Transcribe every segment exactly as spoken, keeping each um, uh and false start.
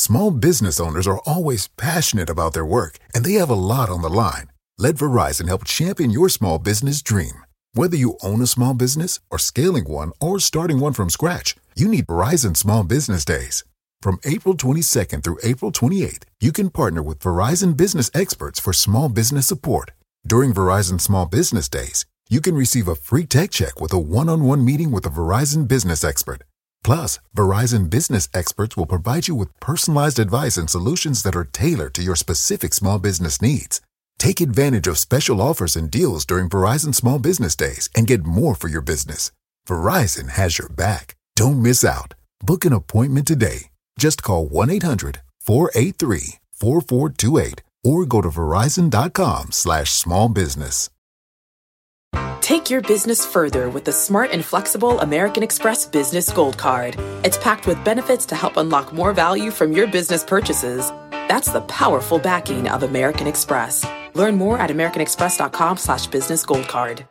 Small business owners are always passionate about their work, and they have a lot on the line. Let Verizon help champion your small business dream. Whether you own a small business or scaling one or starting one from scratch, you need Verizon Small Business Days. From April twenty-second through April twenty-eighth, you can partner with Verizon business experts for small business support. During Verizon Small Business Days, you can receive a free tech check with a one-on-one meeting with a Verizon business expert. Plus, Verizon business experts will provide you with personalized advice and solutions that are tailored to your specific small business needs. Take advantage of special offers and deals during Verizon Small Business Days and get more for your business. Verizon has your back. Don't miss out. Book an appointment today. Just call one eight hundred four eight three four four two eight or go to verizon.com slash small business. Take your business further with the smart and flexible American Express Business Gold Card. It's packed with benefits to help unlock more value from your business purchases. That's the powerful backing of American Express. Learn more at americanexpress.com slash business gold card.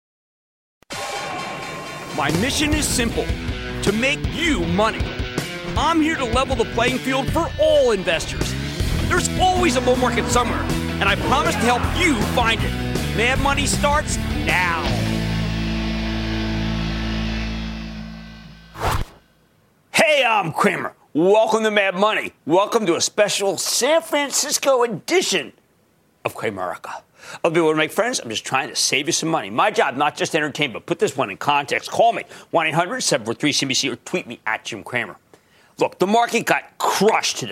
My mission is simple, to make you money. I'm here to level the playing field for all investors. There's always a bull market somewhere, and I promise to help you find it. Mad Money starts now. Hey, I'm Cramer. Welcome to Mad Money. Welcome to a special San Francisco edition of Cramerica. I'll be able to make friends. I'm just trying to save you some money. My job, not just entertain, but put this one in context. Call me, one eight hundred seven four three C B C, or tweet me at Jim Cramer. Look, the market got crushed today.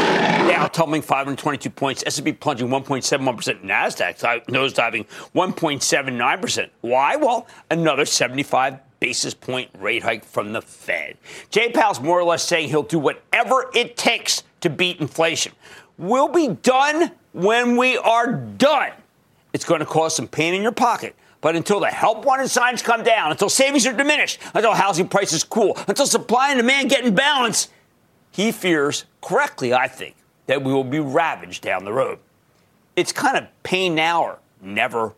Dow tumbling five hundred twenty-two points, S and P plunging one point seven one percent, NASDAQ nosediving one point seven nine percent. Why? Well, another seventy-five basis point rate hike from the Fed. Jay Powell's more or less saying he'll do whatever it takes to beat inflation. We'll be done when we are done. It's going to cause some pain in your pocket. But until the help wanted signs come down, until savings are diminished, until housing prices cool, until supply and demand get in balance, he fears, correctly, I think, that we will be ravaged down the road. It's kind of pain now or never.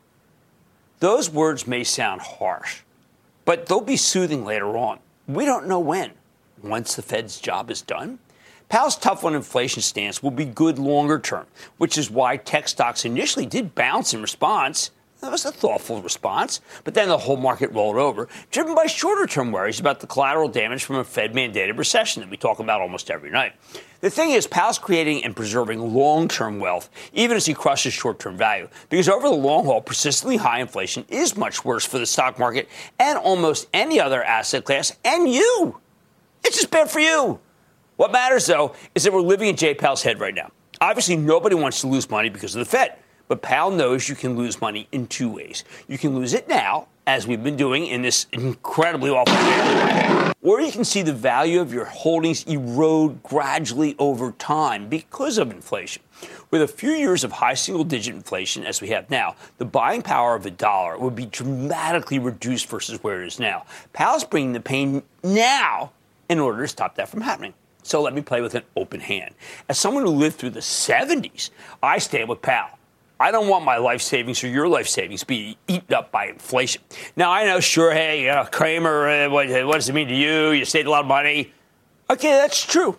Those words may sound harsh, but they'll be soothing later on. We don't know when. Once the Fed's job is done, Powell's tough on inflation stance will be good longer term, which is why tech stocks initially did bounce in response. That was a thoughtful response, but then the whole market rolled over, driven by shorter-term worries about the collateral damage from a Fed-mandated recession that we talk about almost every night. The thing is, Powell's creating and preserving long-term wealth, even as he crushes short-term value, because over the long haul, persistently high inflation is much worse for the stock market and almost any other asset class, and you. It's just bad for you. What matters, though, is that we're living in Jay Powell's head right now. Obviously, nobody wants to lose money because of the Fed. But Powell knows you can lose money in two ways. You can lose it now, as we've been doing in this incredibly awful year, or you can see the value of your holdings erode gradually over time because of inflation. With a few years of high single-digit inflation, as we have now, the buying power of a dollar would be dramatically reduced versus where it is now. Powell's bringing the pain now in order to stop that from happening. So let me play with an open hand. As someone who lived through the seventies, I stand with Powell. I don't want my life savings or your life savings to be eaten up by inflation. Now, I know, sure, hey, uh, Cramer, uh, what, what does it mean to you? You saved a lot of money. Okay, that's true.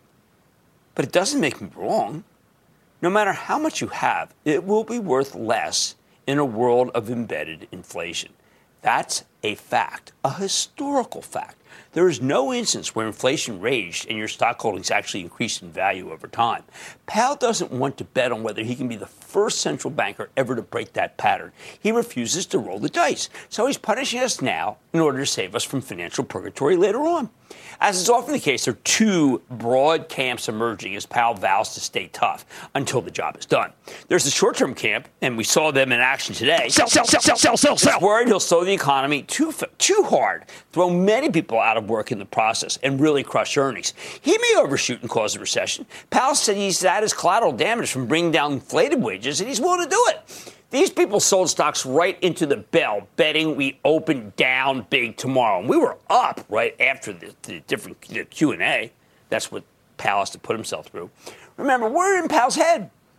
But it doesn't make me wrong. No matter how much you have, it will be worth less in a world of embedded inflation. That's a fact, a historical fact. There is no instance where inflation raged and your stock holdings actually increased in value over time. Powell doesn't want to bet on whether he can be the first central banker ever to break that pattern. He refuses to roll the dice. So he's punishing us now in order to save us from financial purgatory later on. As is often the case, there are two broad camps emerging as Powell vows to stay tough until the job is done. There's the short-term camp, and we saw them in action today. Sell, sell, sell, sell, sell, sell, sell. He's worried he'll slow the economy too, too hard, throw many people out of work in the process, and really crush earnings. He may overshoot and cause a recession. Powell said he's had his collateral damage from bringing down inflated wages, and he's willing to do it. These people sold stocks right into the bell, betting we open down big tomorrow. And we were up right after the, the different the Q and A. That's what Powell has to put himself through. Remember, we're in Powell's head.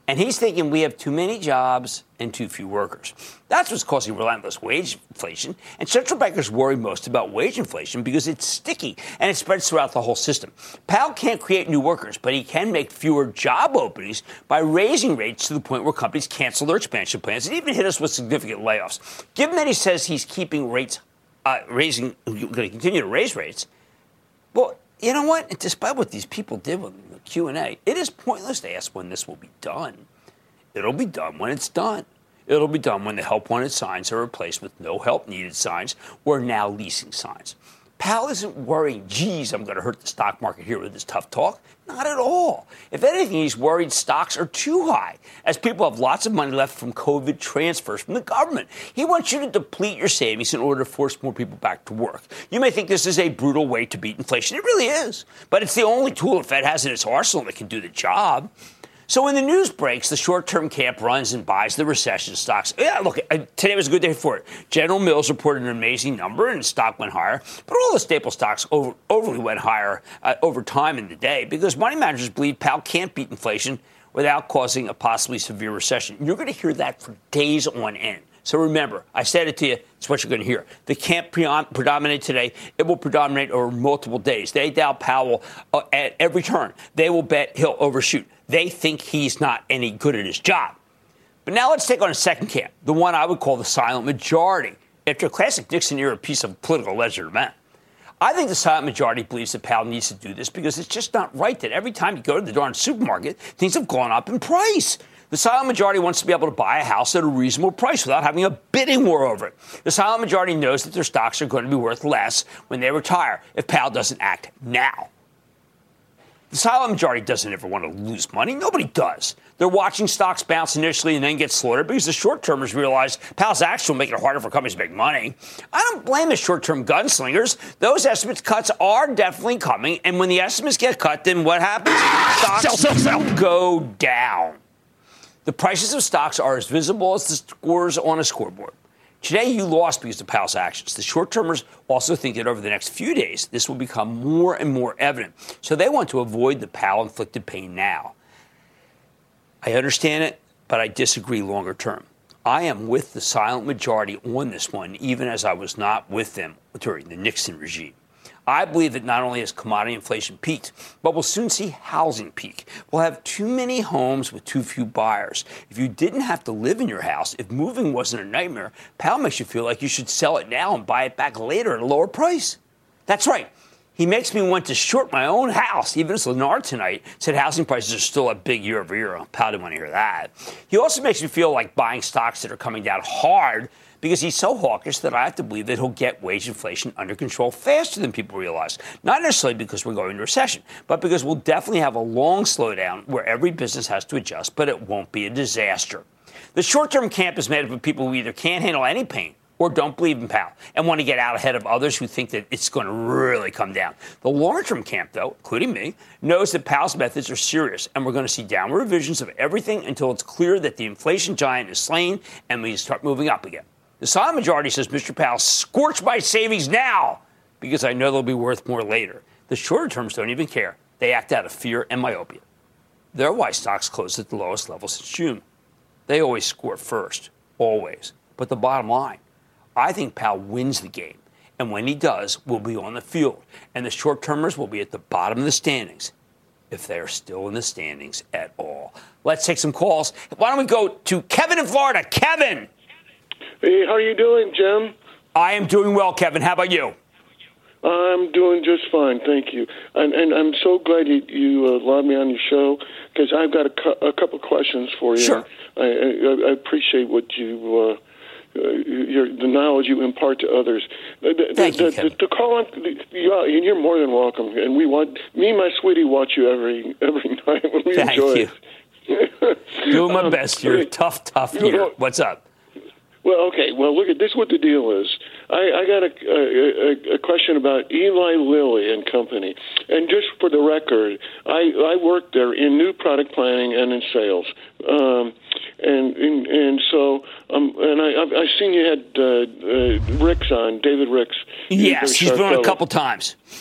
And he's thinking we have too many jobs and too few workers. That's what's causing relentless wage inflation. And central bankers worry most about wage inflation because it's sticky and it spreads throughout the whole system. Powell can't create new workers, but he can make fewer job openings by raising rates to the point where companies cancel their expansion plans and even hit us with significant layoffs. Given that he says he's keeping rates, uh, raising, going to continue to raise rates, well, you know what? Despite what these people did with the Q and A, it is pointless to ask when this will be done. It'll be done when it's done. It'll be done when the help wanted signs are replaced with no help needed signs or now leasing signs. Powell isn't worrying, geez, I'm going to hurt the stock market here with this tough talk. Not at all. If anything, he's worried stocks are too high, as people have lots of money left from COVID transfers from the government. He wants you to deplete your savings in order to force more people back to work. You may think this is a brutal way to beat inflation. It really is. But it's the only tool the Fed has in its arsenal that can do the job. So when the news breaks, the short-term camp runs and buys the recession stocks. Yeah, look, today was a good day for it. General Mills reported an amazing number, and stock went higher. But all the staple stocks over, overly went higher uh, over time in the day because money managers believe Powell can't beat inflation without causing a possibly severe recession. You're going to hear that for days on end. So remember, I said it to you, it's what you're going to hear. The camp predominate today. It will predominate over multiple days. They doubt Powell uh, at every turn. They will bet he'll overshoot. They think he's not any good at his job. But now let's take on a second camp, the one I would call the silent majority, after a classic Nixon-era piece of political legerdemain. I think the silent majority believes that Powell needs to do this because it's just not right that every time you go to the darn supermarket, things have gone up in price. The silent majority wants to be able to buy a house at a reasonable price without having a bidding war over it. The silent majority knows that their stocks are going to be worth less when they retire if Powell doesn't act now. The silent majority doesn't ever want to lose money. Nobody does. They're watching stocks bounce initially and then get slaughtered because the short-termers realize Powell's action will make it harder for companies to make money. I don't blame the short-term gunslingers. Those estimates cuts are definitely coming, and when the estimates get cut, then what happens? Stocks sell, sell, sell. go down. The prices of stocks are as visible as the scores on a scoreboard. Today, you lost because of Powell's actions. The short-termers also think that over the next few days, this will become more and more evident. So they want to avoid the Powell-inflicted pain now. I understand it, but I disagree longer term. I am with the silent majority on this one, even as I was not with them during the Nixon regime. I believe that not only has commodity inflation peaked, but we'll soon see housing peak. We'll have too many homes with too few buyers. If you didn't have to live in your house, if moving wasn't a nightmare, Powell makes you feel like you should sell it now and buy it back later at a lower price. That's right. He makes me want to short my own house, even as Lennar tonight said housing prices are still up big year over year. Powell didn't want to hear that. He also makes me feel like buying stocks that are coming down hard because he's so hawkish that I have to believe that he'll get wage inflation under control faster than people realize. Not necessarily because we're going into recession, but because we'll definitely have a long slowdown where every business has to adjust, but it won't be a disaster. The short-term camp is made up of people who either can't handle any pain or don't believe in Powell and want to get out ahead of others who think that it's going to really come down. The longer-term camp, though, including me, knows that Powell's methods are serious, and we're going to see downward revisions of everything until it's clear that the inflation giant is slain and we start moving up again. The silent majority says, Mister Powell, scorch my savings now because I know they'll be worth more later. The shorter terms don't even care. They act out of fear and myopia. They're why stocks closed at the lowest level since June. They always score first, always. But the bottom line, I think Powell wins the game. And when he does, we'll be on the field. And the short-termers will be at the bottom of the standings, if they're still in the standings at all. Let's take some calls. Why don't we go to Kevin in Florida? Kevin! Hey, how are you doing, Jim? I am doing well, Kevin. How about you? I'm doing just fine, thank you. And, and I'm so glad you, you uh, allowed me on your show because I've got a, cu- a couple questions for you. Sure. I, I, I appreciate what you, uh, uh, your, the knowledge you impart to others. The, thank the, you, the, Kevin. The, the call on, the, you, you're more than welcome. And we want me and my sweetie watch you every every night when we thank enjoy you. it. Doing my um, best. You're a tough, tough year. What's up? Well, okay. Well, look at this. What the deal is? I, I got a, a, a question about Eli Lilly and Company, and just for the record, I, I worked there in new product planning and in sales, um, and, and and so um, and I I've, I've seen you had uh, uh, Ricks on David Ricks. Yes, he's been on a couple times.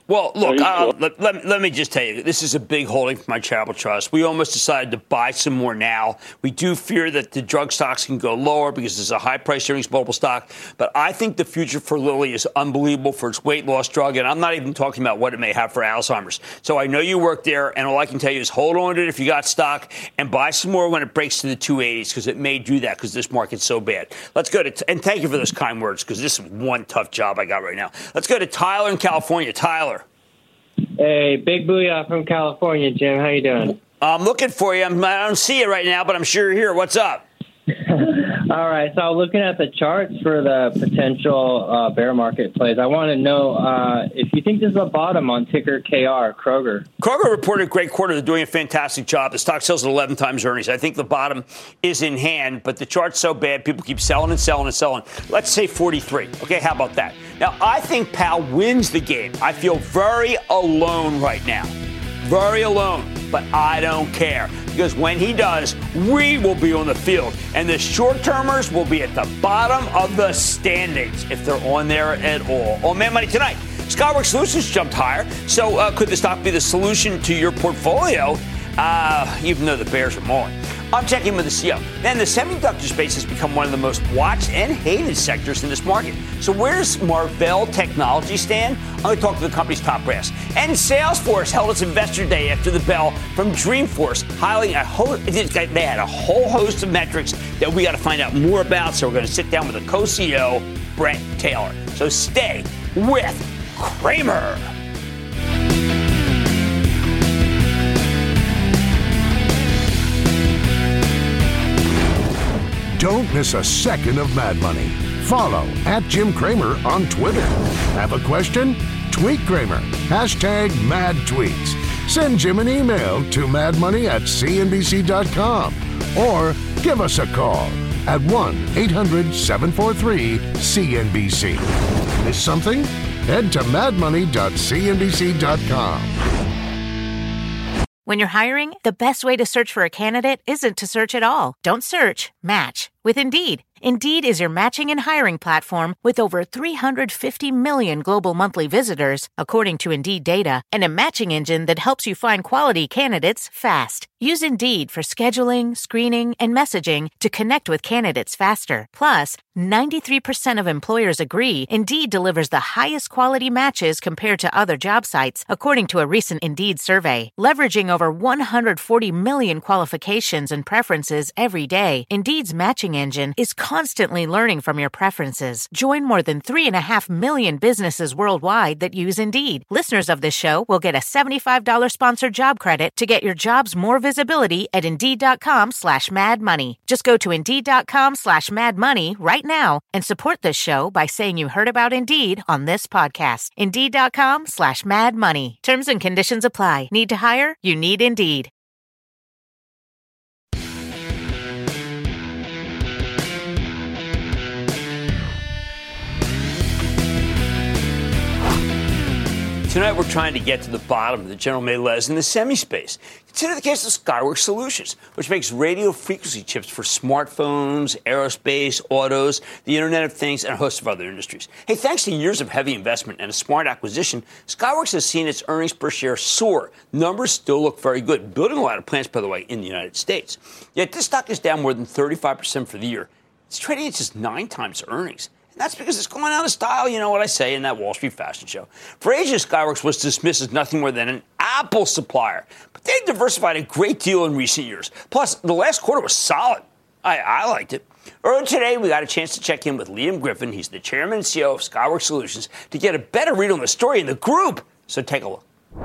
Well, look, uh, let, let, let me just tell you, this is a big holding for my charitable trust. We almost decided to buy some more now. We do fear that the drug stocks can go lower because it's a high-price earnings multiple stock. But I think the future for Lilly is unbelievable for its weight loss drug, and I'm not even talking about what it may have for Alzheimer's. So I know you work there, and all I can tell you is hold on to it if you got stock and buy some more when it breaks to the two eighties because it may do that because this market's so bad. Let's go to, t- and thank you for those kind words because this is one tough job I got right now. Let's go to Tyler in California. Tyler. Hey, big booyah from California, Jim. How you doing? I'm looking for you. I'm, I don't see you right now, but I'm sure you're here. What's up? All right. So I was looking at the charts for the potential uh, bear market plays. I want to know uh, if you think this is a bottom on ticker K R, Kroger. Kroger reported a great quarter. They're doing a fantastic job. The stock sells at eleven times earnings. I think the bottom is in hand, but the chart's so bad, people keep selling and selling and selling. Let's say forty-three. Okay, how about that? Now, I think Powell wins the game. I feel very alone right now. Very alone. But I don't care. Because when he does, we will be on the field. And the short-termers will be at the bottom of the standings if they're on there at all. On Mad Money tonight, Skyworks Solutions jumped higher. So uh, could the stock be the solution to your portfolio, uh, even though the bears are mauling? I'm checking with the C E O. Then the semiconductor space has become one of the most watched and hated sectors in this market. So where does Marvell Technology stand? I'm going to talk to the company's top brass. And Salesforce held its investor day after the bell from Dreamforce, highlighting a whole, they had a whole host of metrics that we got to find out more about. So we're going to sit down with the co-C E O, Brett Taylor. So stay with Cramer. Don't miss a second of Mad Money. Follow at Jim Cramer on Twitter. Have a question? Tweet Cramer. Hashtag mad tweets. Send Jim an email to madmoney at c n b c dot com or give us a call at one eight hundred seven four three C N B C. Miss something? Head to mad money dot c n b c dot com. When you're hiring, the best way to search for a candidate isn't to search at all. Don't search, match with Indeed. Indeed is your matching and hiring platform with over three hundred fifty million global monthly visitors, according to Indeed data, and a matching engine that helps you find quality candidates fast. Use Indeed for scheduling, screening, and messaging to connect with candidates faster. Plus, ninety-three percent of employers agree Indeed delivers the highest quality matches compared to other job sites, according to a recent Indeed survey. Leveraging over one hundred forty million qualifications and preferences every day, Indeed's matching engine is constantly learning from your preferences. Join more than three and a half million businesses worldwide that use Indeed. Listeners of this show will get a seventy-five dollars sponsored job credit to get your jobs more visibility at Indeed.com slash Mad Money. Just go to Indeed.com slash Mad Money right now and support this show by saying you heard about Indeed on this podcast. Indeed.com slash Mad Money. Terms and conditions apply. Need to hire? You need Indeed. Tonight, we're trying to get to the bottom of the General Mills in the semi-space. Consider the case of Skyworks Solutions, which makes radio frequency chips for smartphones, aerospace, autos, the Internet of Things, and a host of other industries. Hey, thanks to years of heavy investment and a smart acquisition, Skyworks has seen its earnings per share soar. Numbers still look very good, building a lot of plants, by the way, in the United States. Yet this stock is down more than thirty-five percent for the year. It's trading at just nine times earnings. And that's because it's going out of style, you know what I say, in that Wall Street fashion show. For Asia, Skyworks was dismissed as nothing more than an Apple supplier. But they diversified a great deal in recent years. Plus, the last quarter was solid. I, I liked it. Earlier today, we got a chance to check in with Liam Griffin. He's the chairman and C E O of Skyworks Solutions to get a better read on the story in the group. So take a look.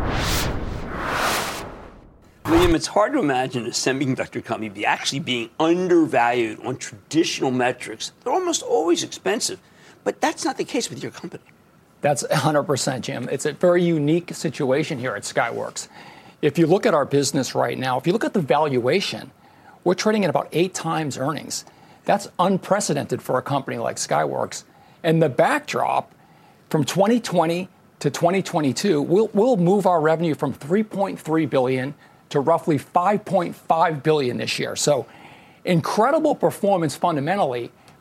Liam, it's hard to imagine a semiconductor company be actually being undervalued on traditional metrics. They're almost always expensive. But that's not the case with your company. That's one hundred percent, Jim. It's a very unique situation here at Skyworks. If you look at our business right now, if you look at the valuation, we're trading at about eight times earnings. That's unprecedented for a company like Skyworks. And the backdrop from twenty twenty to twenty twenty-two, we'll, we'll move our revenue from three point three billion dollars to roughly five point five billion dollars this year. So incredible performance fundamentally,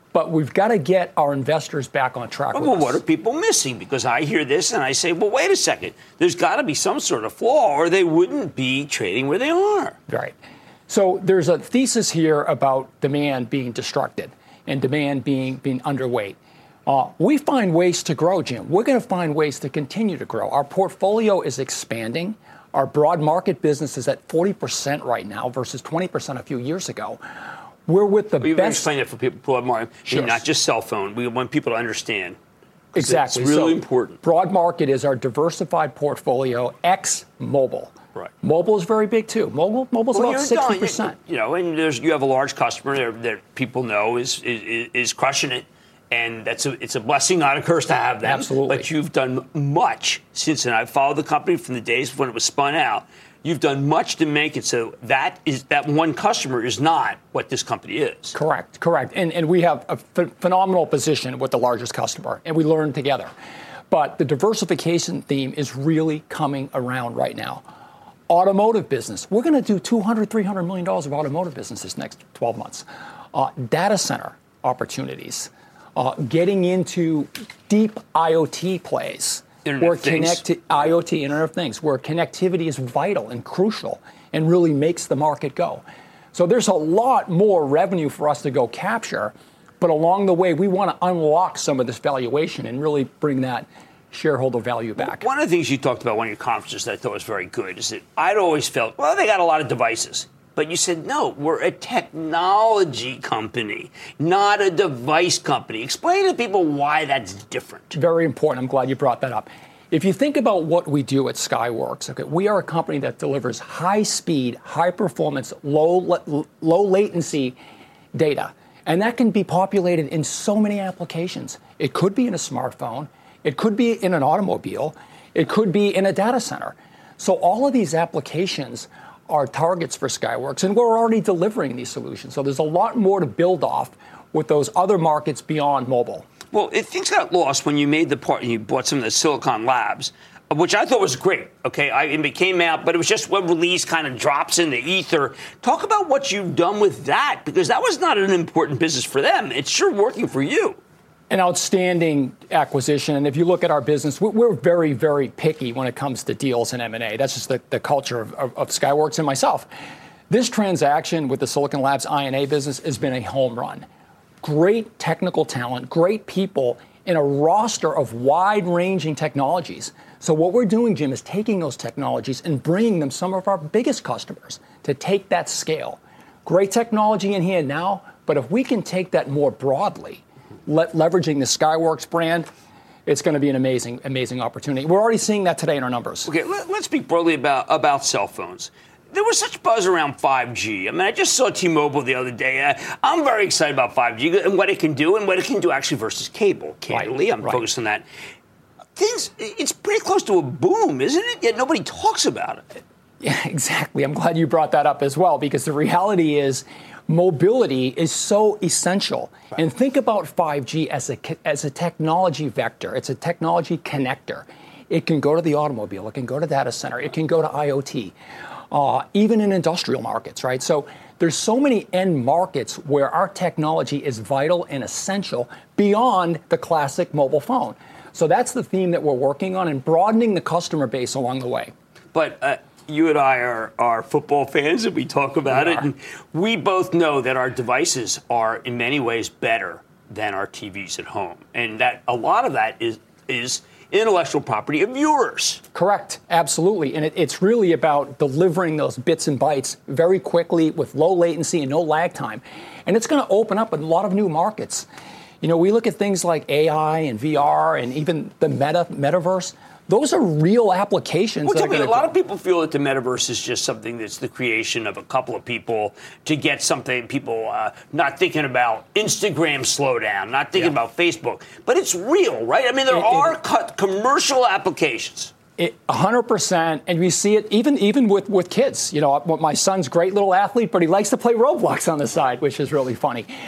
But we've got to get our investors back on track. Well, with well us. what are people missing? Because I hear this and I say, well, wait a second. There's got to be some sort of flaw or they wouldn't be trading where they are. Right. So there's a thesis here about demand being destructed and demand being, being underweight. Uh, we find ways to grow, Jim. We're going to find ways to continue to grow. Our portfolio is expanding. Our broad market business is at forty percent right now versus twenty percent a few years ago. We're with the we best. Explain it for people who have more. Sure. Not just cell phone. We want people to understand. Exactly. It's really so important. Broad market is our diversified portfolio ex mobile. Right. Mobile is very big too. Mobile, mobile's well, about sixty percent. You know, and there's you have a large customer that, that people know is, is is crushing it, and that's a it's a blessing, not a curse to have them. Absolutely. But you've done much since, and I've followed the company from the days when it was spun out. You've done much to make it so that is that one customer is not what this company is. Correct, correct. And and we have a ph- phenomenal position with the largest customer, and we learn together. But the diversification theme is really coming around right now. Automotive business. We're going to do two hundred, three hundred million dollars of automotive business this next twelve months. Uh, data center opportunities. Uh, getting into deep IoT plays. Internet where of Things. connecti- IoT, Internet of Things, where connectivity is vital and crucial and really makes the market go. So there's a lot more revenue for us to go capture, but along the way, we want to unlock some of this valuation and really bring that shareholder value back. One of the things you talked about at one of your conferences that I thought was very good is that I'd always felt, well, they got a lot of devices. But you said, no, we're a technology company, not a device company. Explain to people why that's different. Very important. I'm glad you brought that up. If you think about what we do at Skyworks, okay, we are a company that delivers high speed, high performance, low, low latency data. And that can be populated in so many applications. It could be in a smartphone. It could be in an automobile. It could be in a data center. So all of these applications are targets for Skyworks, and we're already delivering these solutions. So there's a lot more to build off with those other markets beyond mobile. Well, it, things got lost when you made the part and you bought some of the Silicon Labs, which I thought was great. Okay, I, it came out, but it was just one release, kind of drops in the ether. Talk about what you've done with that, because that was not an important business for them. It's sure working for you. An outstanding acquisition. And if you look at our business, we're very, very picky when it comes to deals and M and A. That's just the, the culture of, of, of Skyworks and myself. This transaction with the Silicon Labs I and A business has been a home run. Great technical talent, great people, and a roster of wide-ranging technologies. So what we're doing, Jim, is taking those technologies and bringing them some of our biggest customers to take that scale. Great technology in here now, but if we can take that more broadly, Le- leveraging the Skyworks brand, it's going to be an amazing, amazing opportunity. We're already seeing that today in our numbers. Okay, let, let's speak broadly about, about cell phones. There was such buzz around five G. I mean, I just saw T-Mobile the other day. Uh, I'm very excited about five G and what it can do and what it can do actually versus cable. Candidly, right, I'm right. focused on that. Things, it's pretty close to a boom, isn't it? Yet nobody talks about it. Yeah, exactly. I'm glad you brought that up as well, because the reality is mobility is so essential. Right. And think about five G as a, as a technology vector. It's a technology connector. It can go to the automobile. It can go to data center. It can go to IoT, uh, even in industrial markets, right? So there's so many end markets where our technology is vital and essential beyond the classic mobile phone. So that's the theme that we're working on and broadening the customer base along the way. But uh, you and I are, are football fans, and we talk about we it. Are. And we both know that our devices are, in many ways, better than our T Vs at home. And that a lot of that is is intellectual property of yours. Correct. Absolutely. And it, it's really about delivering those bits and bytes very quickly with low latency and no lag time. And it's going to open up a lot of new markets. You know, we look at things like A I and V R and even the meta metaverse. Those are real applications. Well, that tell are me, a go- lot of people feel that the metaverse is just something that's the creation of a couple of people to get something, people uh, not thinking about Instagram slowdown, not thinking Yeah. about Facebook. But it's real, right? I mean, there It- are it- co- commercial applications. It, one hundred percent, and we see it even even with, with kids. You know, my son's a great little athlete, but he likes to play Roblox on the side, which is really funny.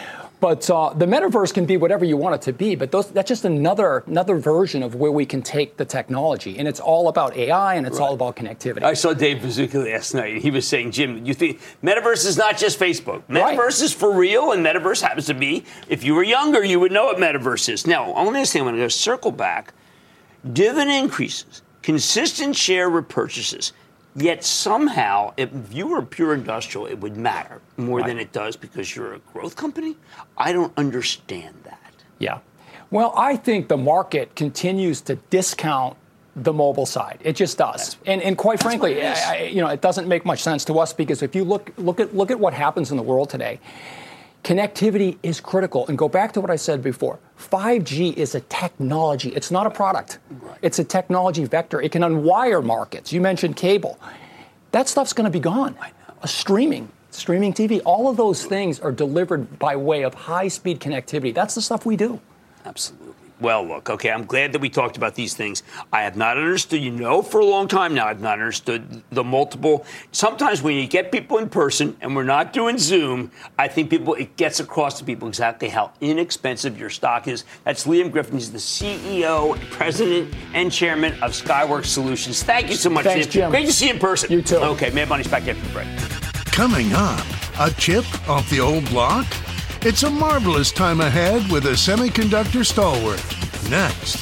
But uh, the metaverse can be whatever you want it to be, but those, that's just another another version of where we can take the technology. And it's all about A I, and it's right. all about connectivity. I saw Dave Bazzucchi last night, and he was saying, Jim, you think metaverse is not just Facebook. Metaverse right. is for real, and metaverse happens to be, if you were younger, you would know what metaverse is. Now, only this thing, I'm going to go circle back. Dividend increases, consistent share repurchases. Yet somehow, if you were pure industrial, it would matter more right. than it does because you're a growth company? I don't understand that. Yeah. Well, I think the market continues to discount the mobile side. It just does. And and quite That's frankly, I, I, you know, it doesn't make much sense to us because if you look look at look at what happens in the world today, connectivity is critical. And go back to what I said before. five G is a technology. It's not a product. Right. It's a technology vector. It can unwire markets. You mentioned cable. That stuff's going to be gone. I know. A streaming, streaming T V, all of those things are delivered by way of high-speed connectivity. That's the stuff we do. Absolutely. Well, look, okay, I'm glad that we talked about these things. I have not understood, you know, for a long time now, I've not understood the multiple. Sometimes when you get people in person and we're not doing Zoom, I think people, it gets across to people exactly how inexpensive your stock is. That's Liam Griffin. He's the C E O, president, and chairman of Skyworks Solutions. Thank you so much, Thanks, Liam. Jim. Great to see you in person. You too. Okay, Mad Money's back after the break. Coming up, a chip off the old block? It's a marvelous time ahead with a semiconductor stalwart. Next.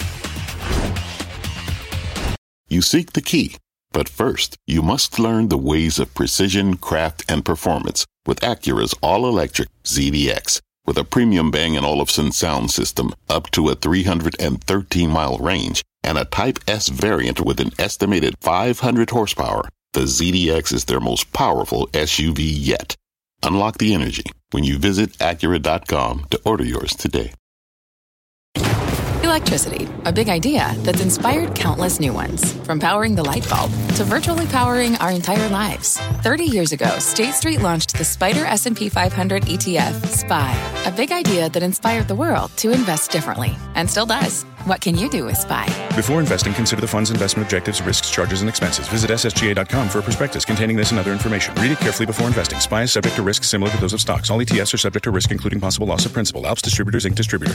You seek the key, but first, you must learn the ways of precision, craft, and performance with Acura's all-electric Z D X. With a premium Bang & Olufsen sound system up to a three hundred thirteen mile range and a Type S variant with an estimated five hundred horsepower, the Z D X is their most powerful S U V yet. Unlock the energy when you visit Acura dot com to order yours today. Electricity, a big idea that's inspired countless new ones. From powering the light bulb to virtually powering our entire lives. thirty years ago, State Street launched the Spider S and P five hundred E T F, S P Y, a big idea that inspired the world to invest differently, and still does. What can you do with S P Y? Before investing, consider the fund's investment objectives, risks, charges, and expenses. Visit S S G A dot com for a prospectus containing this and other information. Read it carefully before investing. S P Y is subject to risks similar to those of stocks. All E T Fs are subject to risk, including possible loss of principal. Alps Distributors, Incorporated distributor.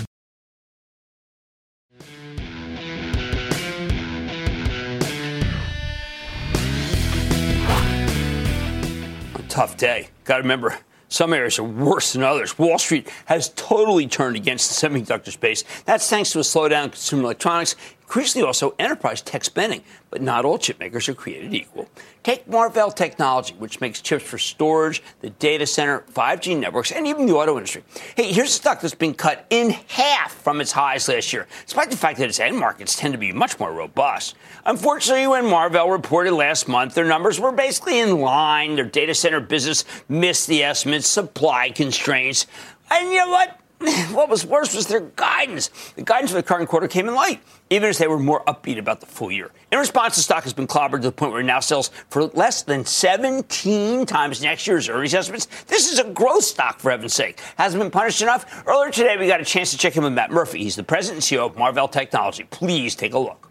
Tough day. Got to remember, some areas are worse than others. Wall Street has totally turned against the semiconductor space. That's thanks to a slowdown in consumer electronics, increasingly also enterprise tech spending. But not all chip makers are created equal. Take Marvell Technology, which makes chips for storage, the data center, five G networks, and even the auto industry. Hey, here's a stock that's been cut in half from its highs last year, despite the fact that its end markets tend to be much more robust. Unfortunately, when Marvell reported last month, their numbers were basically in line. Their data center business missed the estimates, supply constraints. And you know what? What was worse was their guidance. The guidance for the current quarter came in light, even as they were more upbeat about the full year. In response, the stock has been clobbered to the point where it now sells for less than seventeen times next year's earnings estimates. This is a growth stock, for heaven's sake. Hasn't been punished enough? Earlier today, we got a chance to check in with Matt Murphy. He's the president and C E O of Marvell Technology. Please take a look.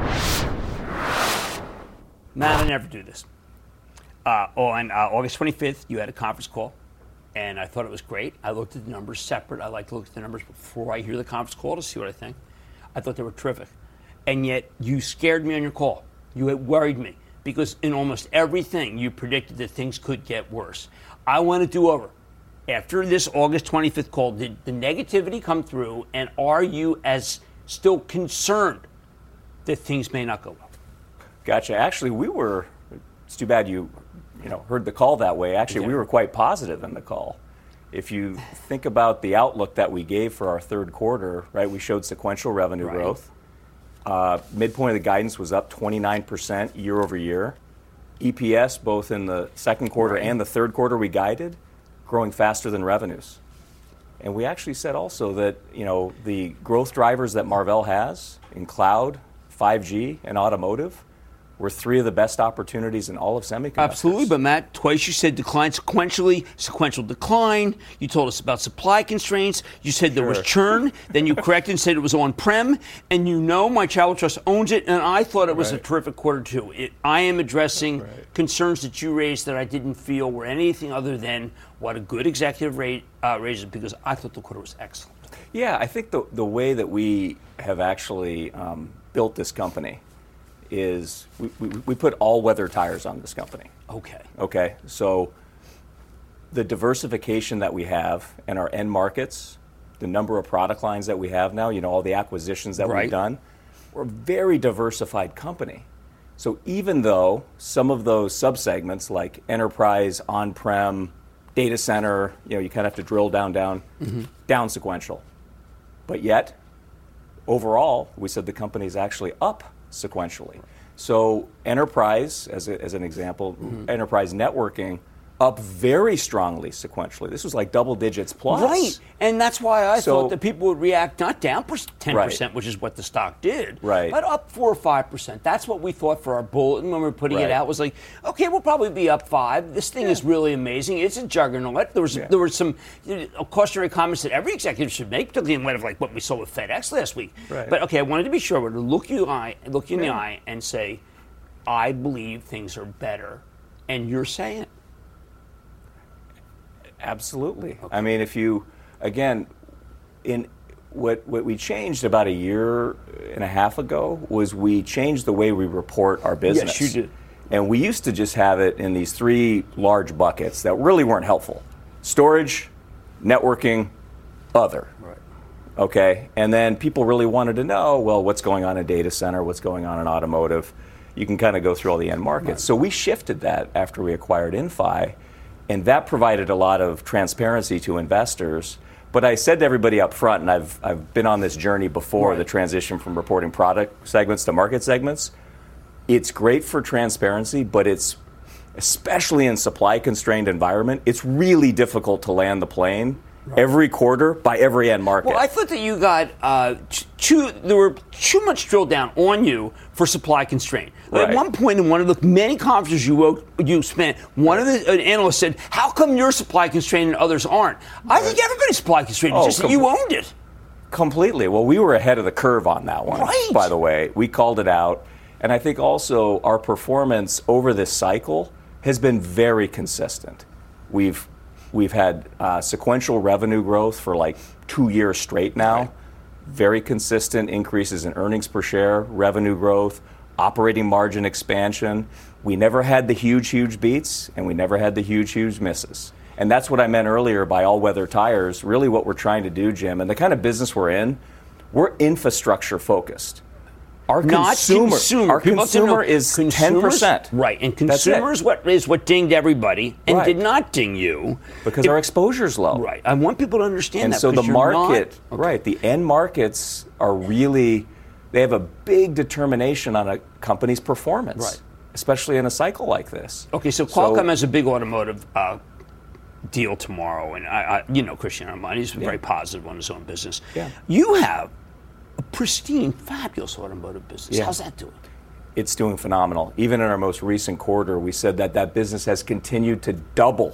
Matt, I never do this. Uh, on uh, August twenty-fifth, you had a conference call. And I thought it was great. I looked at the numbers separate. I like to look at the numbers before I hear the conference call to see what I think. I thought they were terrific. And yet you scared me on your call. You had worried me because in almost everything you predicted that things could get worse. I want to do over. After this August twenty-fifth call, did the negativity come through? And are you as still concerned that things may not go well? Gotcha. Actually, we were, it's too bad you you know, heard the call that way. Actually, yeah. we were quite positive in the call. If you think about the outlook that we gave for our third quarter, right, we showed sequential revenue right. growth. Uh, midpoint of the guidance was up twenty-nine percent year over year. E P S, both in the second quarter right. and the third quarter we guided, growing faster than revenues. And we actually said also that, you know, the growth drivers that Marvell has in cloud, five G, and automotive were three of the best opportunities in all of semiconductors. Absolutely, but Matt, twice you said decline sequentially, sequential decline. You told us about supply constraints. You said there Sure. was churn. Then you corrected and said it was on-prem. And you know my travel trust owns it, and I thought it was Right. a terrific quarter too. It, I am addressing Right. concerns that you raised that I didn't feel were anything other than what a good executive rate uh, raises, because I thought the quarter was excellent. Yeah, I think the, the way that we have actually um, built this company is we, we, we put all-weather tires on this company. Okay. Okay, so the diversification that we have in our end markets, the number of product lines that we have now, you know, all the acquisitions that Right. we've done, we're a very diversified company. So even though some of those subsegments like enterprise, on-prem, data center, you know, you kind of have to drill down, down, Mm-hmm. down sequential. But yet, overall, we said the company is actually up sequentially. So enterprise, as, a, as an example, Mm-hmm. enterprise networking, up very strongly sequentially. This was like double digits plus. Right, and that's why I So- thought that people would react not down ten percent, Right. which is what the stock did, Right. but up four or five percent. That's what we thought for our bulletin when we were putting it Right. out. Was like, okay, we'll probably be up five. This thing is really amazing. It's a juggernaut. There was Yeah. there were some you know, cautionary comments that every executive should make, particularly in light of like what we saw with FedEx last week. Right. But okay, I wanted to be sure to look you eye, look you in the Yeah. eye, and say, I believe things are better, and you're saying it. Absolutely. I mean, if you, again, in what what we changed about a year and a half ago was we changed the way we report our business. Yes, you did. And we used to just have it in these three large buckets that really weren't helpful: storage, networking, other. Right. Okay, and then people really wanted to know, well, what's going on in data center, what's going on in automotive. You can kind of go through all the end markets. Right. So we shifted that after we acquired Inphi, and that provided a lot of transparency to investors. But I said to everybody up front, and I've I've been on this journey before, Right. the transition from reporting product segments to market segments. It's great for transparency, but it's, especially in supply-constrained environment, it's really difficult to land the plane every quarter by every end market. Well, I thought that you got uh, t- too. There were too much drilled down on you for supply constraint. At Right. one point in one of the many conferences you wrote, you spent, one of the uh, analysts said, "How come you're supply constrained and others aren't?" I think everybody's supply constrained. It's Oh, just that you com- owned it. Completely. Well, we were ahead of the curve on that one, Right. by the way. We called it out. And I think also our performance over this cycle has been very consistent. We've we've had uh, sequential revenue growth for like two years straight now. Right. Very consistent increases in earnings per share, revenue growth, operating margin expansion. We never had the huge, huge beats, and we never had the huge, huge misses. And that's what I meant earlier by all-weather tires. Really what we're trying to do, Jim, and the kind of business we're in, we're infrastructure focused. Our Not consumer, consumer. our People have to know consumer is ten consumers- percent. Right, and That's it. consumers what is what dinged everybody and Right. did not ding you. Because If- our exposure's low. Right. I want people to understand And that. so the because you're not- market, Okay. right, the end markets are really, they have a big determination on a company's performance. Right. Especially in a cycle like this. Okay, so Qualcomm has a big automotive uh, deal tomorrow, and I, I, you know Christian Armani, he's very positive on his own business. Yeah. You have a pristine, fabulous automotive business. Yeah. How's that doing? It's doing phenomenal. Even in our most recent quarter, we said that that business has continued to double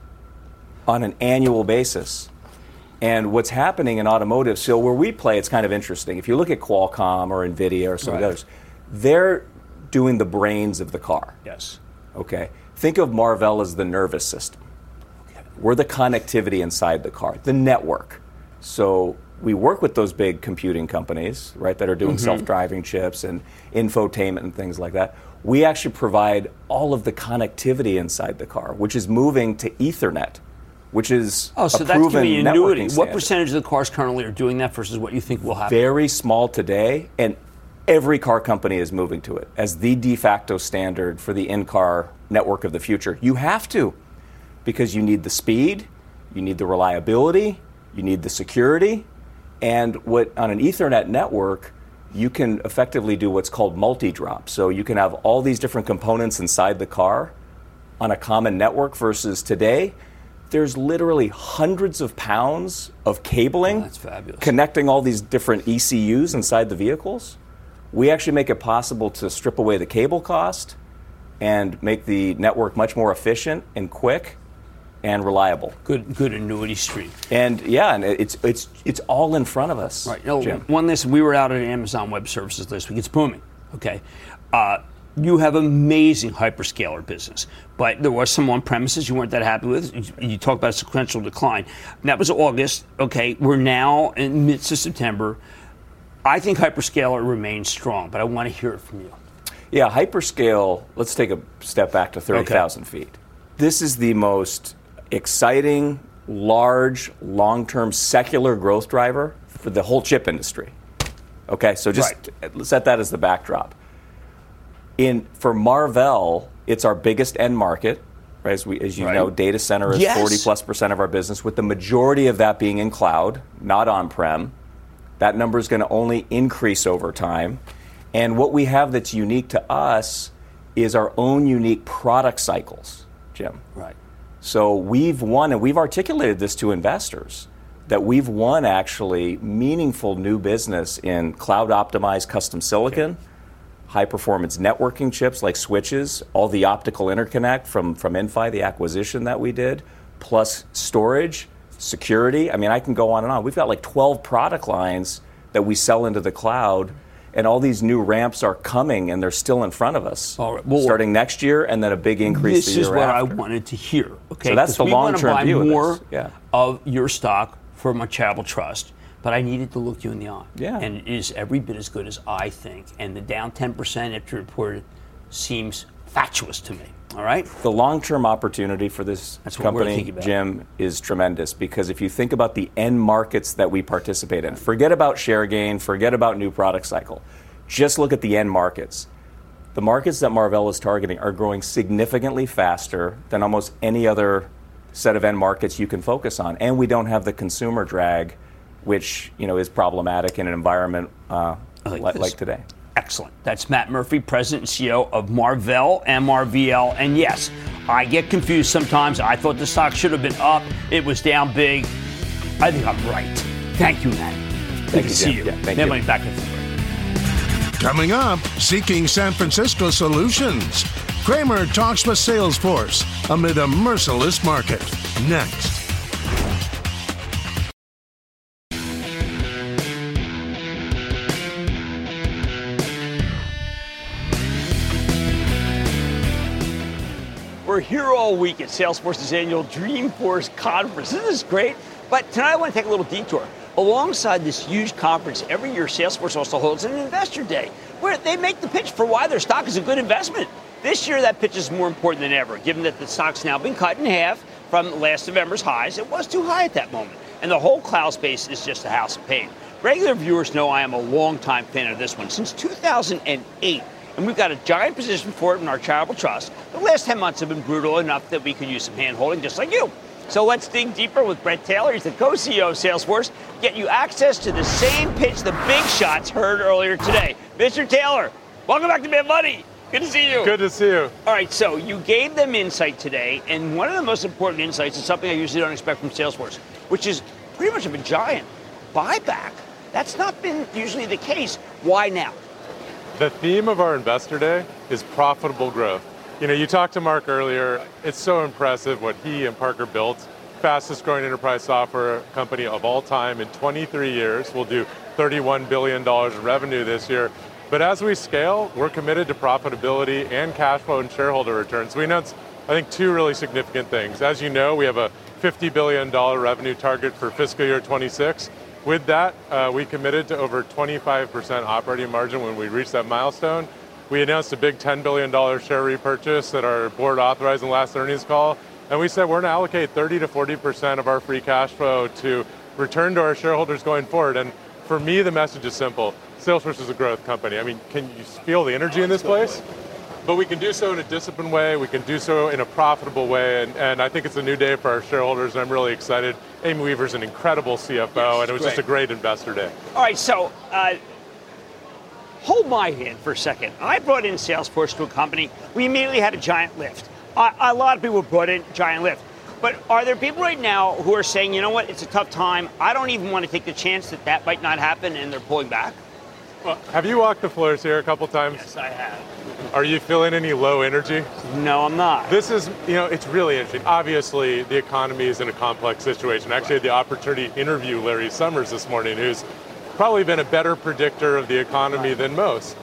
on an annual basis. And what's happening in automotive, so where we play, it's kind of interesting. If you look at Qualcomm or NVIDIA or some of the Right. others, they're doing the brains of the car. Yes. Okay. Think of Marvell as the nervous system. We're the connectivity inside the car, the network. So we work with those big computing companies, right, that are doing Mm-hmm. self-driving chips and infotainment and things like that. We actually provide all of the connectivity inside the car, which is moving to Ethernet, which is Oh, so a that's proven giving you networking annuity. What standard. percentage of the cars currently are doing that versus what you think will happen? Very small today, and every car company is moving to it as the de facto standard for the in-car network of the future. You have to, because you need the speed, you need the reliability, you need the security, and what on an Ethernet network, you can effectively do what's called multi-drop. So you can have all these different components inside the car on a common network versus today, there's literally hundreds of pounds of cabling Oh, that's fabulous. connecting all these different E C Us inside the vehicles. We actually make it possible to strip away the cable cost and make the network much more efficient and quick and reliable. Good, good annuity stream. And yeah, and it's it's it's all in front of us. Right. No, Jim. One list. We were out at Amazon Web Services this week. It's booming. Okay. Uh, you have amazing hyperscaler business, but there was some on premises you weren't that happy with. You, you talked about a sequential decline. That was August. Okay. We're now in midst of September. I think hyperscaler remains strong, but I want to hear it from you. Yeah, hyperscale. Let's take a step back to thirty thousand okay. feet. This is the most exciting, large, long-term secular growth driver for the whole chip industry. Okay, so just right. set that as the backdrop. In for Marvell, it's our biggest end market, right? As, we, as you right. know, data center is yes. forty plus percent of our business, with the majority of that being in cloud, not on-prem. That number is going to only increase over time. And what we have that's unique to us is our own unique product cycles, Jim. Right. So we've won, and we've articulated this to investors, that we've won actually meaningful new business in cloud-optimized custom silicon, okay. high-performance networking chips like switches, all the optical interconnect from, from Inphi, the acquisition that we did, plus storage, security. I mean, I can go on and on. We've got like twelve product lines that we sell into the cloud, and all these new ramps are coming, and they're still in front of us, all right. well, starting next year, and then a big increase the year after. This is what I wanted to hear. Okay, so that's the long-term view of this. More yeah. of your stock for my charitable trust, but I needed to look you in the eye. Yeah. And it is every bit as good as I think. And the down ten percent after reported seems fatuous to me. All right? The long-term opportunity for this That's company, Jim, is tremendous, because if you think about the end markets that we participate in, forget about share gain, forget about new product cycle. Just look at the end markets. The markets that Marvell is targeting are growing significantly faster than almost any other set of end markets you can focus on. And we don't have the consumer drag, which, you know, is problematic in an environment uh, like, like, like today. Excellent. That's Matt Murphy, President and C E O of Marvell, M R V L. And yes, I get confused sometimes. I thought the stock should have been up. It was down big. I think I'm right. Thank you, Matt. Good thank to you, see Jim. you. Yeah, thank Mad you. Money back in the Coming up, seeking San Francisco solutions. Cramer talks with Salesforce amid a merciless market. Next. We're here all week at Salesforce's annual Dreamforce conference. This is great, but tonight I want to take a little detour. Alongside this huge conference, every year Salesforce also holds an investor day where they make the pitch for why their stock is a good investment. This year that pitch is more important than ever, given that the stock's now been cut in half from last November's highs. It was too high at that moment, and the whole cloud space is just a house of pain. Regular viewers know I am a longtime fan of this one, since two thousand eight. And we've got a giant position for it in our charitable trust. The last ten months have been brutal enough that we could use some hand-holding just like you. So let's dig deeper with Bret Taylor. He's the co-C E O of Salesforce. Get you access to the same pitch the big shots heard earlier today. Mister Taylor, welcome back to Mad Money. Good to see you. Good to see you. All right, so you gave them insight today, and one of the most important insights is something I usually don't expect from Salesforce, which is pretty much of a giant buyback. That's not been usually the case. Why now? The theme of our Investor Day is profitable growth. You know, you talked to Mark earlier. It's so impressive what he and Parker built. Fastest growing enterprise software company of all time in twenty-three years. We'll do thirty-one billion dollars in revenue this year. But as we scale, we're committed to profitability and cash flow and shareholder returns. We announced, I think, two really significant things. As you know, we have a fifty billion dollars revenue target for fiscal year twenty-six. With that, uh, we committed to over twenty-five percent operating margin when we reach that milestone. We announced a big ten billion dollars share repurchase that our board authorized in the last earnings call. And we said we're going to allocate thirty to forty percent of our free cash flow to return to our shareholders going forward. And for me, the message is simple. Salesforce is a growth company. I mean, can you feel the energy in this place? But we can do so in a disciplined way. We can do so in a profitable way. And, and I think it's a new day for our shareholders, and I'm really excited. Amy Weaver's an incredible C F O, yes, and it was great. Just a great investor day. All right, so uh, hold my hand for a second. I brought in Salesforce to a company. We immediately had a giant lift. Uh, a lot of people brought in giant lift. But are there people right now who are saying, you know what, it's a tough time. I don't even want to take the chance that that might not happen, and they're pulling back? Well, have you walked the floors here a couple times? Yes, I have. Are you feeling any low energy? No, I'm not. This is, you know, it's really interesting. Obviously, the economy is in a complex situation. I actually had the opportunity to interview Larry Summers this morning, who's probably been a better predictor of the economy right. than most.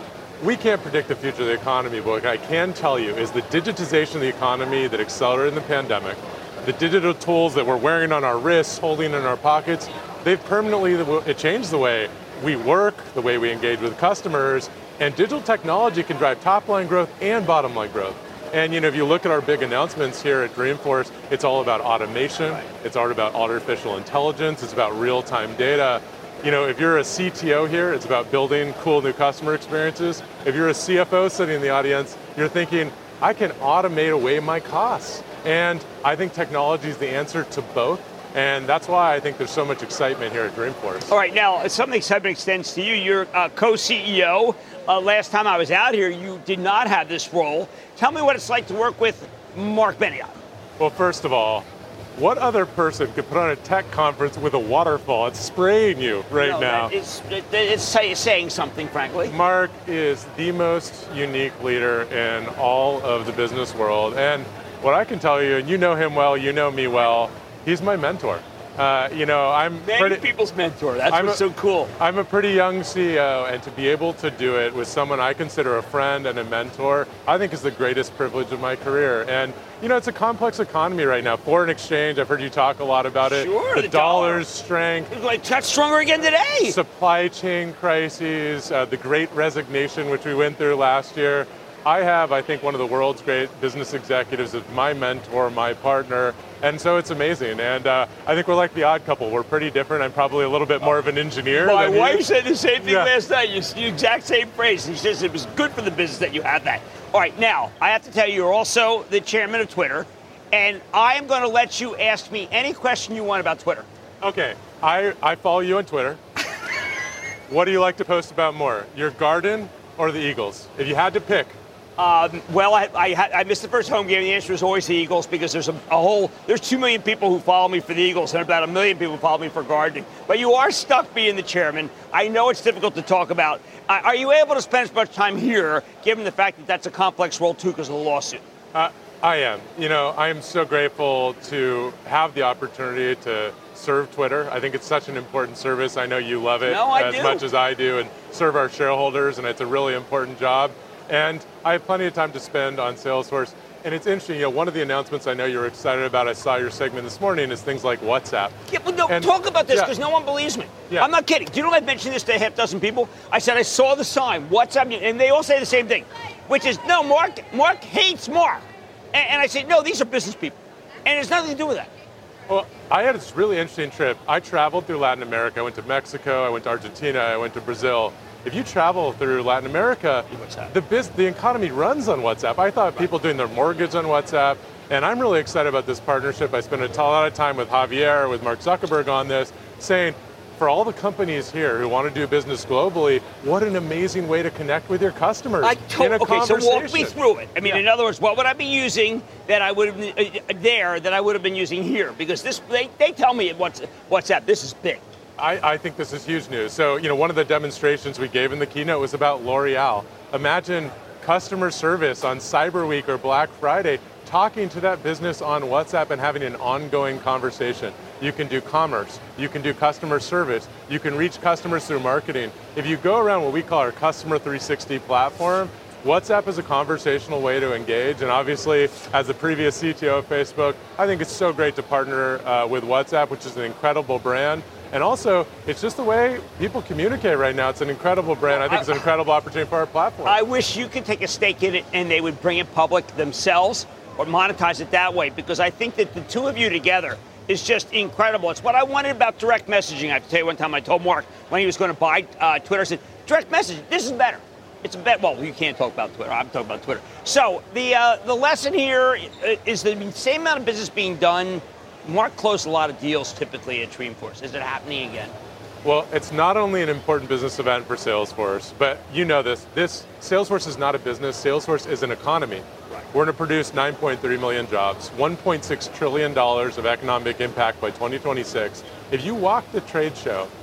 We can't predict the future of the economy, but what I can tell you is the digitization of the economy that accelerated in the pandemic, the digital tools that we're wearing on our wrists, holding in our pockets, they've permanently it changed the way we work, the way we engage with customers, and digital technology can drive top-line growth and bottom-line growth. And you know, if you look at our big announcements here at Dreamforce, it's all about automation, right. it's all about artificial intelligence, it's about real-time data. You know, if you're a C T O here, it's about building cool new customer experiences. If you're a C F O sitting in the audience, you're thinking, I can automate away my costs. And I think technology is the answer to both. And that's why I think there's so much excitement here at Dreamforce. All right, now, some of the excitement extends to you. You're uh, co-C E O. Uh, last time I was out here, you did not have this role. Tell me what it's like to work with Marc Benioff. Well, first of all, what other person could put on a tech conference with a waterfall? It's spraying you right no, now. It's, it, it's say, saying something, frankly. Marc is the most unique leader in all of the business world. And what I can tell you, and you know him well, you know me well, he's my mentor. Uh, you know, I'm Many pretty, people's mentor. That's I'm what's a, so cool. I'm a pretty young C E O, and to be able to do it with someone I consider a friend and a mentor, I think is the greatest privilege of my career. And you know, it's a complex economy right now. Foreign exchange, I've heard you talk a lot about it. Sure, the, the dollar's dollar. strength. It's like touch stronger again today. Supply chain crises, uh, the great resignation, which we went through last year. I have, I think, one of the world's great business executives as my mentor, my partner, and so it's amazing. And uh, I think we're like the odd couple. We're pretty different. I'm probably a little bit more of an engineer. My than wife he said the same thing yeah. last night. You, the exact same phrase. She says it was good for the business that you had that. All right, now, I have to tell you, you're also the chairman of Twitter, and I am going to let you ask me any question you want about Twitter. Okay, I, I follow you on Twitter. What do you like to post about more, your garden or the Eagles? If you had to pick. Um, well, I, I, I missed the first home game. The answer is always the Eagles because there's a, a whole, there's two million people who follow me for the Eagles and about a million people who follow me for gardening. But you are stuck being the chairman. I know it's difficult to talk about. Uh, are you able to spend as much time here, given the fact that that's a complex role, too, because of the lawsuit? Uh, I am. You know, I am so grateful to have the opportunity to serve Twitter. I think it's such an important service. I know you love it no, as do. much as I do, and serve our shareholders, and it's a really important job. And I have plenty of time to spend on Salesforce. And it's interesting, you know, one of the announcements I know you're excited about, I saw your segment this morning, is things like WhatsApp. Yeah, but no, and, talk about this because yeah. no one believes me. Yeah. I'm not kidding. Do you know I mentioned this to a half dozen people? I said I saw the sign, WhatsApp, and they all say the same thing, which is, no, Mark, Mark hates Mark. And, and I said, no, these are business people. And it's nothing to do with that. Well, I had this really interesting trip. I traveled through Latin America. I went to Mexico, I went to Argentina, I went to Brazil. If you travel through Latin America, the biz, the economy runs on WhatsApp. I thought people doing their mortgage on WhatsApp, and I'm really excited about this partnership. I spent a lot of time with Javier, with Mark Zuckerberg on this, saying, for all the companies here who want to do business globally, what an amazing way to connect with your customers I in a okay, so walk me conversation. through it. I mean, Yeah. in other words, what would I be using that I would have uh, there that I would have been using here? Because this, they, they tell me what's WhatsApp. This is big. I, I think this is huge news. So, you know, one of the demonstrations we gave in the keynote was about L'Oreal. Imagine customer service on Cyber Week or Black Friday, talking to that business on WhatsApp and having an ongoing conversation. You can do commerce, you can do customer service, you can reach customers through marketing. If you go around what we call our Customer three sixty platform, WhatsApp is a conversational way to engage, and obviously, as the previous C T O of Facebook, I think it's so great to partner uh, with WhatsApp, which is an incredible brand. And also, it's just the way people communicate right now. It's an incredible brand. I think it's an incredible opportunity for our platform. I wish you could take a stake in it and they would bring it public themselves or monetize it that way, because I think that the two of you together is just incredible. It's what I wanted about direct messaging. I have to tell you, one time I told Mark when he was going to buy uh, Twitter, I said, direct messaging, this is better. It's a bet. Well, you can't talk about Twitter. I'm talking about Twitter. So the uh, the lesson here is the same amount of business being done. Mark closed a lot of deals typically at Dreamforce. Is it happening again? Well, it's not only an important business event for Salesforce, but you know this. This Salesforce is not a business. Salesforce is an economy. Right. We're going to produce nine point three million jobs, one point six trillion dollars of economic impact by twenty twenty-six. If you walk the trade show,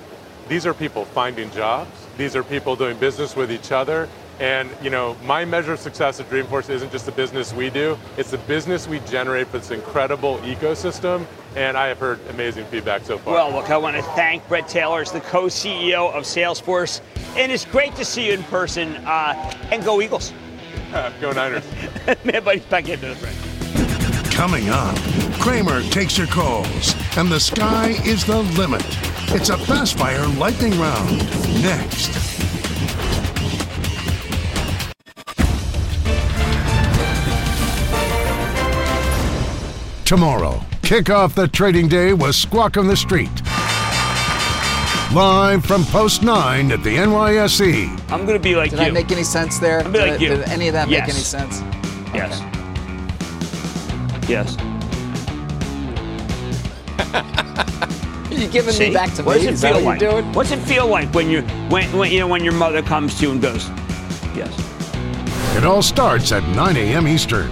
these are people finding jobs. These are people doing business with each other. And, you know, my measure of success at Dreamforce isn't just the business we do. It's the business we generate for this incredible ecosystem. And I have heard amazing feedback so far. Well, look, I want to thank Bret Taylor as the co-C E O of Salesforce. And it's great to see you in person. Uh, and go Eagles. Go Niners. Man, buddy, back into the break. Coming up, Kramer takes your calls, and the sky is the limit. It's a fast fire lightning round. Next. Tomorrow, kick off the trading day with Squawk on the Street. Live from Post nine at the N Y S E. I'm going to be like did you. Did I make any sense there? I'm going to be like did, you. Did any of that yes. make any sense? Yes. Yes. You're giving See? me back to what me. Does Is it feel that what like? you're doing? What's it feel like when you when, when you know when your mother comes to you and goes, yes? It all starts at nine a.m. Eastern.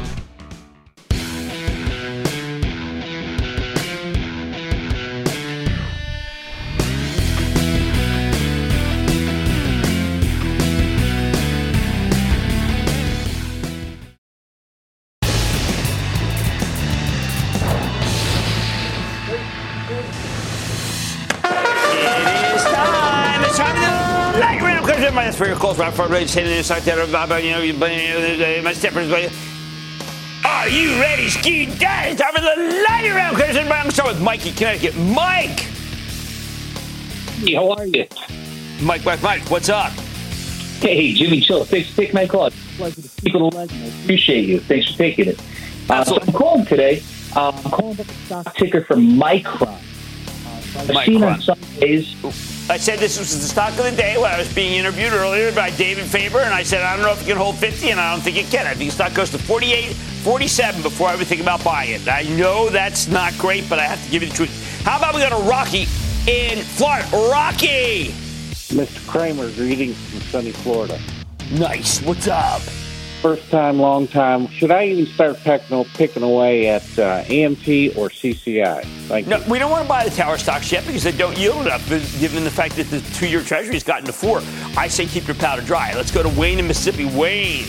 For your calls, right? For everybody sitting inside there, about you know, my steppers. Are you ready, Ski Dad? Time for the lightning round. I'm going to start with Mikey, Connecticut. Mike. Hey, how are you? Mike, Mike, Mike. What's up? Hey, Jimmy, chill. Thanks for taking my call. It's a pleasure to speak with a legend. I appreciate you. Thanks for taking it. Uh, so I'm calling today. Uh, I'm calling about the stock ticker for Micron. Uh, I've Micron. seen on some days. I said this was the stock of the day when I was being interviewed earlier by David Faber, and I said, I don't know if it can hold fifty, and I don't think it can. I think the stock goes to forty-eight, forty-seven before I would think about buying it. I know that's not great, but I have to give you the truth. How about we go to Rocky in Florida? Rocky! Mister Kramer, greetings from sunny Florida. Nice. What's up? First time, long time. Should I even start picking, picking away at uh, A M T or C C I? Thank no, you. we don't want to buy the tower stocks yet because they don't yield enough, given the fact that the two-year Treasury has gotten to four. I say keep your powder dry. Let's go to Wayne in Mississippi. Wayne.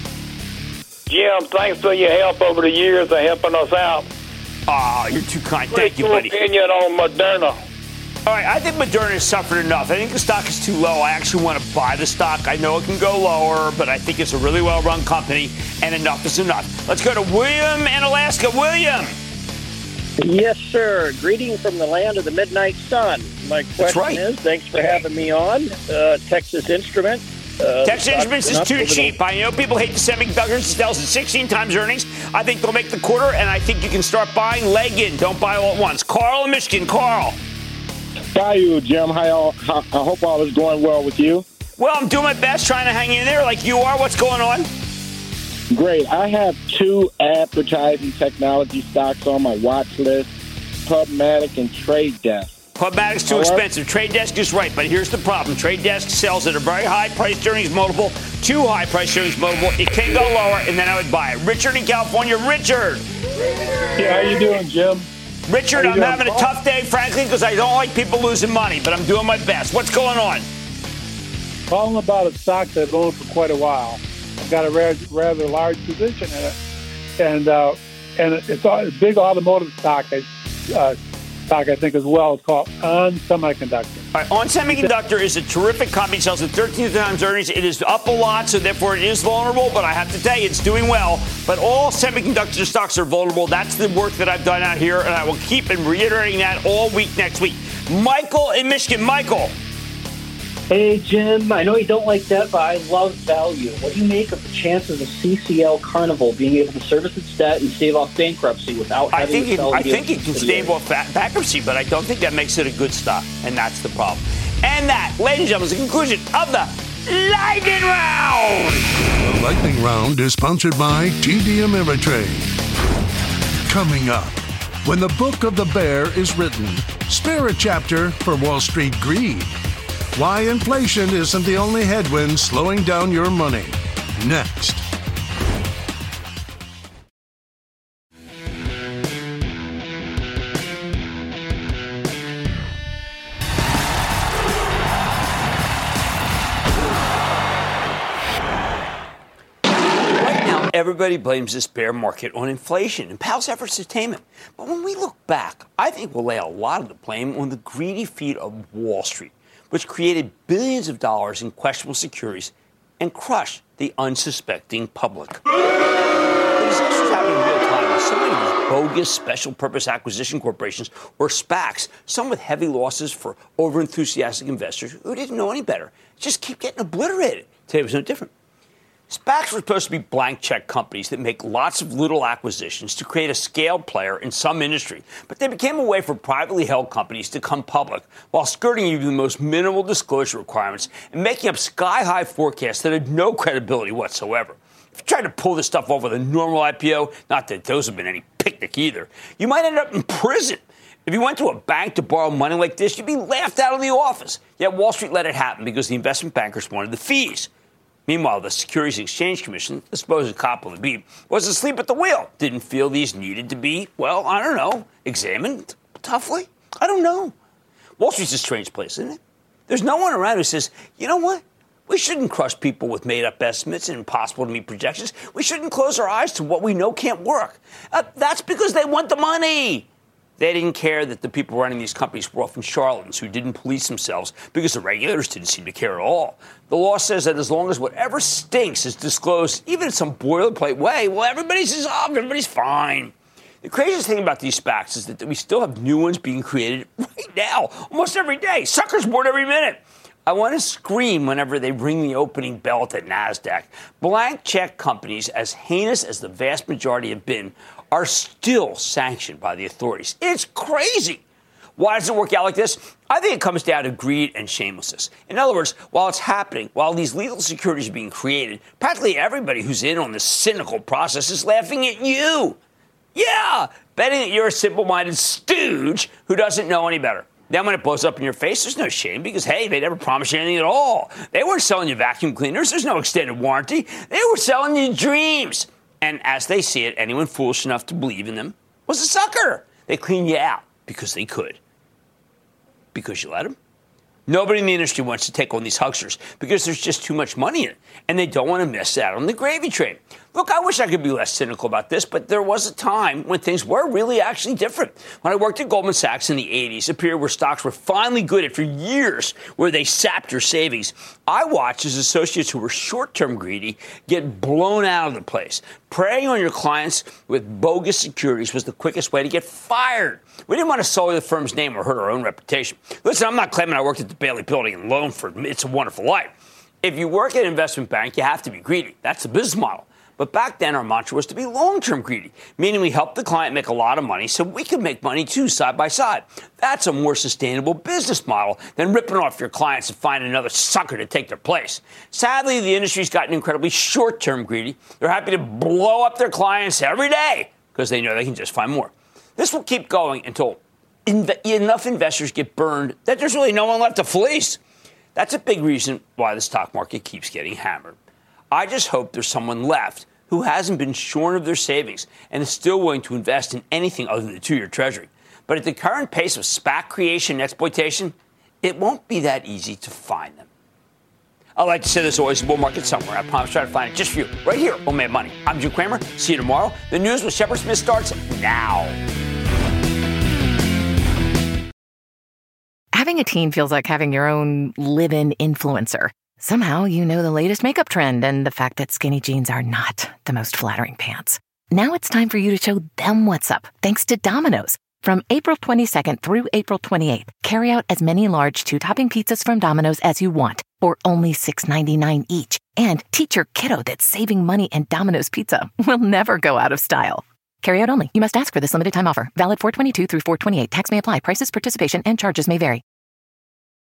Jim, thanks for your help over the years of helping us out. Ah, oh, you're too kind. Thank you, buddy. Opinion on Moderna. All right, I think Moderna has suffered enough. I think the stock is too low. I actually want to buy the stock. I know it can go lower, but I think it's a really well-run company, and enough is enough. Let's go to William in Alaska. William. Yes, sir. Greeting from the land of the midnight sun. My question right. is, thanks for having me on. Uh, Texas Instruments. Uh, Texas Instruments is too cheap. I know people hate the semiconductors. It sells at sixteen times earnings. I think they'll make the quarter, and I think you can start buying leg in. Don't buy all at once. Carl in Michigan. Carl. How are you, Jim? How y'all, how, I hope all is going well with you. Well, I'm doing my best trying to hang in there like you are. What's going on? Great. I have two advertising technology stocks on my watch list, PubMatic and Trade Desk. PubMatic's too All right. expensive. Trade Desk is right, but here's the problem. Trade Desk sells at a very high price earnings multiple, too high price earnings multiple. It can go lower, and then I would buy it. Richard in California. Richard. Yeah, how you doing, Jim? Richard, How I'm you having doing? a tough day, frankly, because I don't like people losing money, but I'm doing my best. What's going on? Calling about a stock that I've owned for quite a while. I've got a rather, rather large position in it, and uh, and it's a big automotive stock. Uh, stock I think as well. It's called On Semiconductor. All right, On Semiconductor is a terrific company. It sells at thirteen times earnings. It is up a lot, so therefore it is vulnerable, but I have to tell you, it's doing well. But all semiconductor stocks are vulnerable. That's the work that I've done out here, and I will keep and reiterating that all week next week. Michael in Michigan. Michael. Hey, Jim. I know you don't like debt, but I love value. What do you make of the chances of C C L Carnival being able to service its debt and stave off bankruptcy without I having think to it, sell I the think it can stave off ba- bankruptcy, but I don't think that makes it a good stock, and that's the problem. And that, ladies and gentlemen, is the conclusion of the Lightning Round. The Lightning Round is sponsored by T D Ameritrade. Coming up, when the Book of the Bear is written, spare a chapter for Wall Street greed. Why inflation isn't the only headwind slowing down your money. Next. everybody blames this bear market on inflation and Powell's efforts to tame it. But when we look back, I think we'll lay a lot of the blame on the greedy feet of Wall Street, which created billions of dollars in questionable securities and crushed the unsuspecting public. The disasters happening in real time with so many of these bogus special purpose acquisition corporations or SPACs, some with heavy losses for overenthusiastic investors who didn't know any better, just keep getting obliterated. Today was no different. SPACs were supposed to be blank check companies that make lots of little acquisitions to create a scaled player in some industry, but they became a way for privately held companies to come public while skirting even the most minimal disclosure requirements and making up sky-high forecasts that had no credibility whatsoever. If you tried to pull this stuff off with a normal I P O, not that those have been any picnic either, you might end up in prison. If you went to a bank to borrow money like this, you'd be laughed out of the office. Yet Wall Street let it happen because the investment bankers wanted the fees. Meanwhile, the Securities and Exchange Commission, the supposed cop on the beat, was asleep at the wheel. Didn't feel these needed to be, well, I don't know, examined toughly? I don't know. Wall Street's a strange place, isn't it? There's no one around who says, you know what? We shouldn't crush people with made-up estimates and impossible-to-meet projections. We shouldn't close our eyes to what we know can't work. Uh, that's because they want the money. They didn't care that the people running these companies were often charlatans who didn't police themselves because the regulators didn't seem to care at all. The law says that as long as whatever stinks is disclosed, even in some boilerplate way, well, everybody's dissolved, everybody's fine. The craziest thing about these SPACs is that we still have new ones being created right now, almost every day. Suckers board every minute. I want to scream whenever they ring the opening bell at the NASDAQ. Blank check companies, as heinous as the vast majority have been, are still sanctioned by the authorities. It's crazy. Why does it work out like this? I think it comes down to greed and shamelessness. In other words, while it's happening, while these lethal securities are being created, practically everybody who's in on this cynical process is laughing at you. Yeah, betting that you're a simple-minded stooge who doesn't know any better. Then when it blows up in your face, there's no shame because, hey, they never promised you anything at all. They weren't selling you vacuum cleaners. There's no extended warranty. They were selling you dreams. And as they see it, anyone foolish enough to believe in them was a sucker. They clean you out because they could. Because you let them. Nobody in the industry wants to take on these hucksters because there's just too much money in it, and they don't want to miss out on the gravy train. Look, I wish I could be less cynical about this, but there was a time when things were really actually different. When I worked at Goldman Sachs in the eighties, a period where stocks were finally good after years where they sapped your savings, I watched as associates who were short-term greedy get blown out of the place. Preying on your clients with bogus securities was the quickest way to get fired. We didn't want to sully the firm's name or hurt our own reputation. Listen, I'm not claiming I worked at the Bailey Building in Loanford. It's a Wonderful Life. If you work at an investment bank, you have to be greedy. That's the business model. But back then, our mantra was to be long-term greedy, meaning we help the client make a lot of money so we can make money, too, side by side. That's a more sustainable business model than ripping off your clients and finding another sucker to take their place. Sadly, the industry's gotten incredibly short-term greedy. They're happy to blow up their clients every day because they know they can just find more. This will keep going until inv- enough investors get burned that there's really no one left to fleece. That's a big reason why the stock market keeps getting hammered. I just hope there's someone left who hasn't been shorn of their savings and is still willing to invest in anything other than the two-year treasury. But at the current pace of SPAC creation and exploitation, it won't be that easy to find them. I like to say there's always a bull market somewhere. I promise to try to find it just for you, right here on Mad Money. I'm Jim Cramer. See you tomorrow. The news with Shepard Smith starts now. Having a teen feels like having your own live-in influencer. Somehow you know the latest makeup trend and the fact that skinny jeans are not the most flattering pants. Now it's time for you to show them what's up, thanks to Domino's. From April twenty-second through April twenty-eighth, carry out as many large two-topping pizzas from Domino's as you want for only six ninety-nine each. And teach your kiddo that saving money and Domino's Pizza will never go out of style. Carry out only. You must ask for this limited time offer. Valid four twenty-two through four twenty-eight. Tax may apply. Prices, participation, and charges may vary.